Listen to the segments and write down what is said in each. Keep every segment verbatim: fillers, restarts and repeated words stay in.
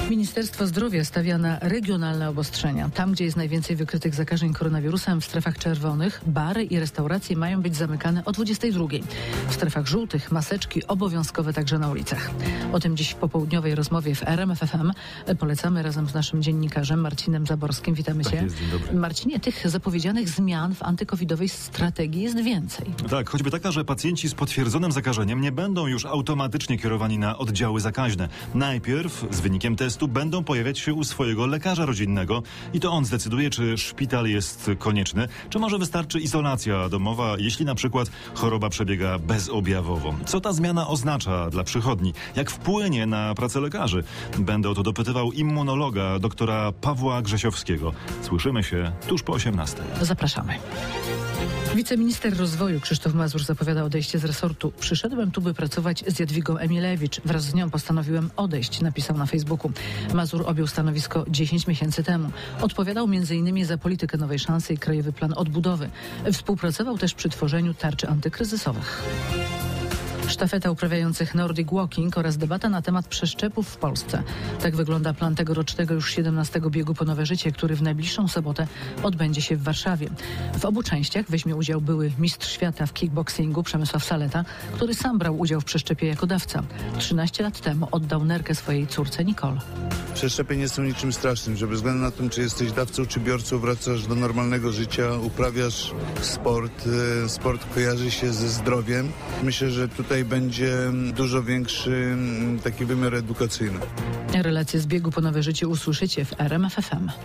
Ministerstwo Zdrowia stawia na regionalne obostrzenia. Tam, gdzie jest najwięcej wykrytych zakażeń koronawirusem, w strefach czerwonych bary i restauracje mają być zamykane o dwudziestej drugiej. W strefach żółtych maseczki obowiązkowe także na ulicach. O tym dziś w popołudniowej rozmowie w R M F F M polecamy razem z naszym dziennikarzem Marcinem Zaborskim. Witamy tak się. Jest, dzień dobry. Marcinie, tych zapowiedzianych zmian w antykowidowej strategii jest więcej. Tak, choćby taka, że pacjenci z potwierdzonym zakażeniem nie będą już automatycznie kierowani na oddziały zakaźne. Najpierw z wynikiem testu będą pojawiać się u swojego lekarza rodzinnego i to on zdecyduje, czy szpital jest konieczny, czy może wystarczy izolacja domowa, jeśli na przykład choroba przebiega bezobjawowo. Co ta zmiana oznacza dla przychodni? Jak wpłynie na pracę lekarzy? Będę o to dopytywał immunologa doktora Pawła Grzesiowskiego. Słyszymy się tuż po osiemnastej. Zapraszamy. Wiceminister rozwoju Krzysztof Mazur zapowiada odejście z resortu. Przyszedłem tu, by pracować z Jadwigą Emilewicz. Wraz z nią postanowiłem odejść, napisał na Facebooku. Mazur objął stanowisko dziesięć miesięcy temu. Odpowiadał między innymi za politykę Nowej Szansy i Krajowy Plan Odbudowy. Współpracował też przy tworzeniu tarczy antykryzysowych. Sztafeta uprawiających Nordic Walking oraz debata na temat przeszczepów w Polsce. Tak wygląda plan tegorocznego już siedemnastego biegu po nowe życie, który w najbliższą sobotę odbędzie się w Warszawie. W obu częściach weźmie udział były mistrz świata w kickboxingu Przemysław Saleta, który sam brał udział w przeszczepie jako dawca. trzynaście lat temu oddał nerkę swojej córce Nicole. Przeszczepy nie są niczym strasznym, że bez względu na to, czy jesteś dawcą, czy biorcą, wracasz do normalnego życia, uprawiasz sport. Sport kojarzy się ze zdrowiem. Myślę, że tutaj będzie dużo większy taki wymiar edukacyjny. Relacje z biegu po nowe życie usłyszycie w R M F F M.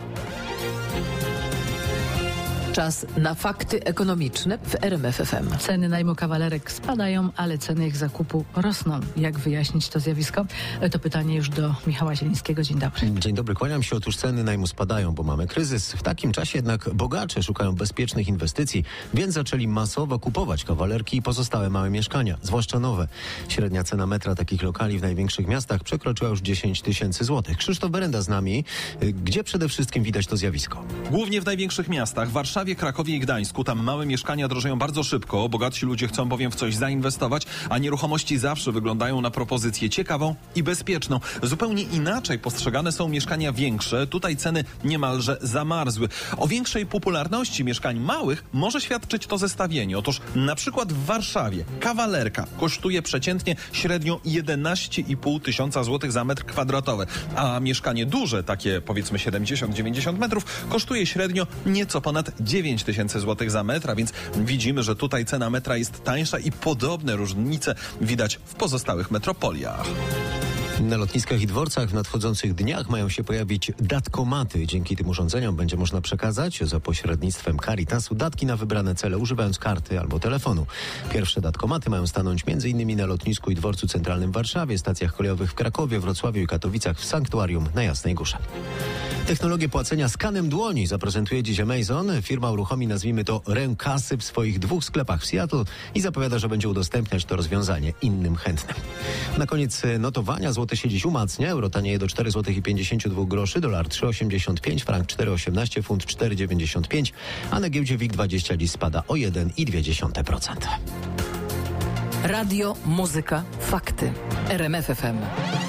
Czas na fakty ekonomiczne w R M F F M. Ceny najmu kawalerek spadają, ale ceny ich zakupu rosną. Jak wyjaśnić to zjawisko? To pytanie już do Michała Zielińskiego. Dzień dobry. Dzień dobry, kłaniam się. Otóż ceny najmu spadają, bo mamy kryzys. W takim czasie jednak bogacze szukają bezpiecznych inwestycji, więc zaczęli masowo kupować kawalerki i pozostałe małe mieszkania, zwłaszcza nowe. Średnia cena metra takich lokali w największych miastach przekroczyła już dziesięć tysięcy złotych. Krzysztof Berenda z nami. Gdzie przede wszystkim widać to zjawisko? Głównie w największych miastach. Warszawie, Krakowie i Gdańsku. Tam małe mieszkania drożeją bardzo szybko. Bogatsi ludzie chcą bowiem w coś zainwestować, a nieruchomości zawsze wyglądają na propozycję ciekawą i bezpieczną. Zupełnie inaczej postrzegane są mieszkania większe. Tutaj ceny niemalże zamarzły. O większej popularności mieszkań małych może świadczyć to zestawienie. Otóż na przykład w Warszawie kawalerka kosztuje przeciętnie średnio jedenaście i pół tysiąca złotych za metr kwadratowy, a mieszkanie duże, takie powiedzmy siedemdziesiąt dziewięćdziesiąt metrów, kosztuje średnio nieco ponad dziewięć tysięcy złotych za metr, a więc widzimy, że tutaj cena metra jest tańsza i podobne różnice widać w pozostałych metropoliach. Na lotniskach i dworcach w nadchodzących dniach mają się pojawić datkomaty. Dzięki tym urządzeniom będzie można przekazać za pośrednictwem Caritasu datki na wybrane cele, używając karty albo telefonu. Pierwsze datkomaty mają stanąć między innymi na lotnisku i dworcu centralnym w Warszawie, stacjach kolejowych w Krakowie, Wrocławiu i Katowicach, w Sanktuarium na Jasnej Górze. Technologię płacenia skanem dłoni zaprezentuje dziś Amazon. Firma uruchomi, nazwijmy to, rękasy w swoich dwóch sklepach w Seattle i zapowiada, że będzie udostępniać to rozwiązanie innym chętnym. Na koniec notowania. Złoty się dziś umacnia. Euro tanieje do cztery złote pięćdziesiąt dwa groszy, dolar trzy osiemdziesiąt pięć, frank cztery osiemnaście, funt cztery dziewięćdziesiąt pięć, a na giełdzie WIG dwadzieścia dziś spada o jeden i dwie dziesiąte procent. Radio, muzyka, fakty. R M F F M.